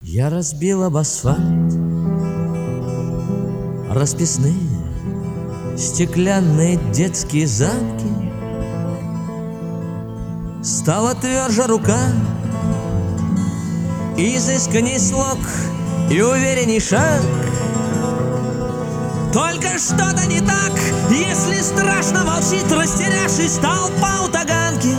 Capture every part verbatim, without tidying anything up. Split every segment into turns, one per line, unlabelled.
Я разбил об асфальт расписные стеклянные детские замки. Стала тверже рука, изысканней слог и уверенней шаг. Только что-то не так, если страшно молчит растерявшись толпа у Таганки.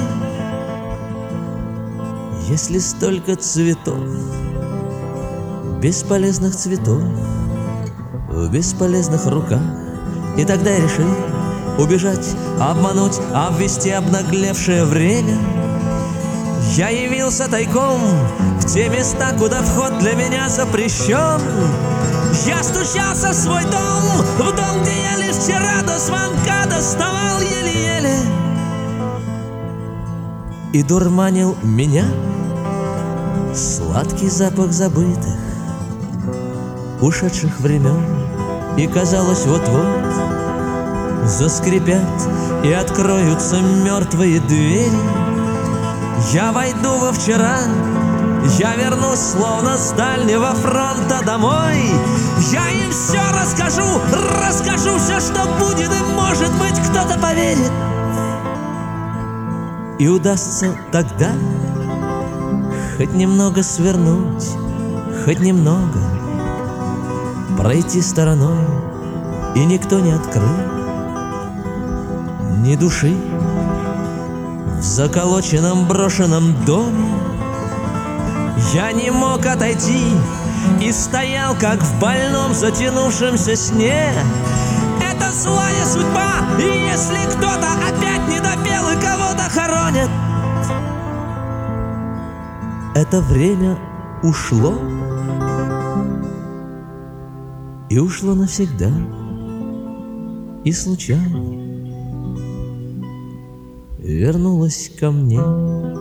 Если столько цветов, бесполезных цветов в бесполезных руках, и тогда я решил убежать, обмануть, обвести обнаглевшее время. Я явился тайком в те места, куда вход для меня запрещен. Я стучался в свой дом, в дом, где я лишь вчера до звонка доставал еле-еле. И дурманил меня сладкий запах забытых, ушедших времен. И казалось, вот-вот заскрипят и откроются мертвые двери. Я войду во вчера, я вернусь словно с дальнего фронта домой. Я им все расскажу, расскажу все, что будет, и может быть кто-то поверит. И удастся тогда хоть немного свернуть, хоть немного пройти стороной, и никто не открыл ни души в заколоченном брошенном доме. Я не мог отойти и стоял, как в больном затянувшемся сне. Это злая судьба, и если кто-то опять не допел и кого-то хоронит, это время ушло, и ушло навсегда, и случайно вернулось ко мне.